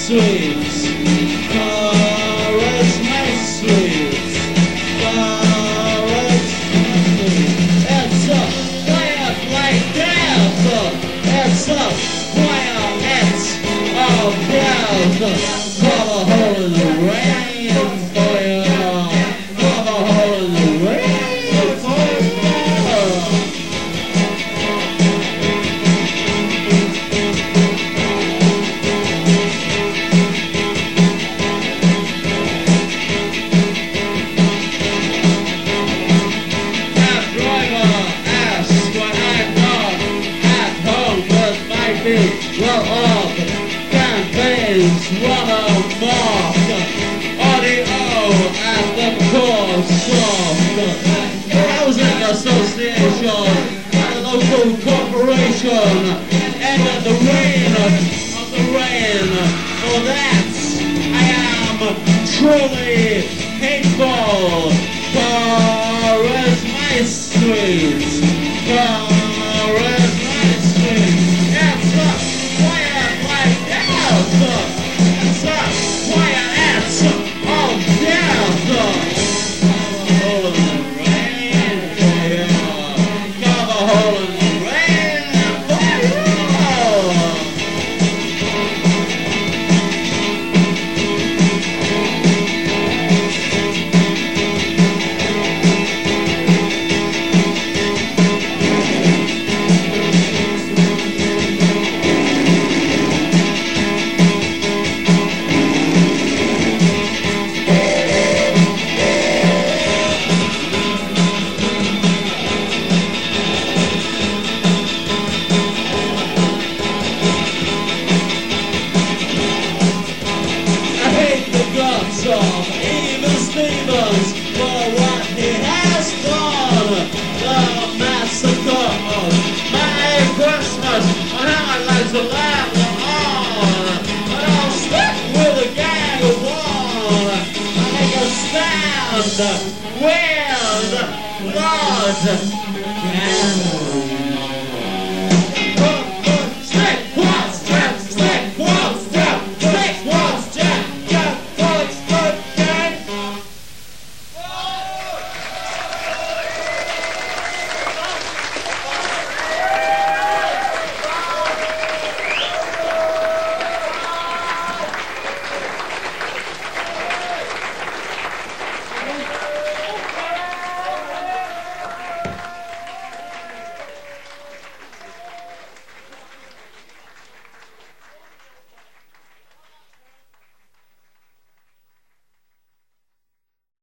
sweets. Forest my sweets. Forest my sweets. It's a quiet like death. It's a quiet, it's all death. Cut a hole in the rain for you. Cut a hole in the rain for you. Well up, campaigns, run a mark, audio at the course of housing association, and a local corporation, and the rain of the rain. For that I am truly hateful. Far as my streets, far as my streets. It's a quiet, it's all death. Hole in the rain for you. Carve a hole in the rain for you. Even Stevens for what he has done. The massacre of my Christmas and how I like to laugh on. But I'll stick with a gang of one. I make a stand with blood.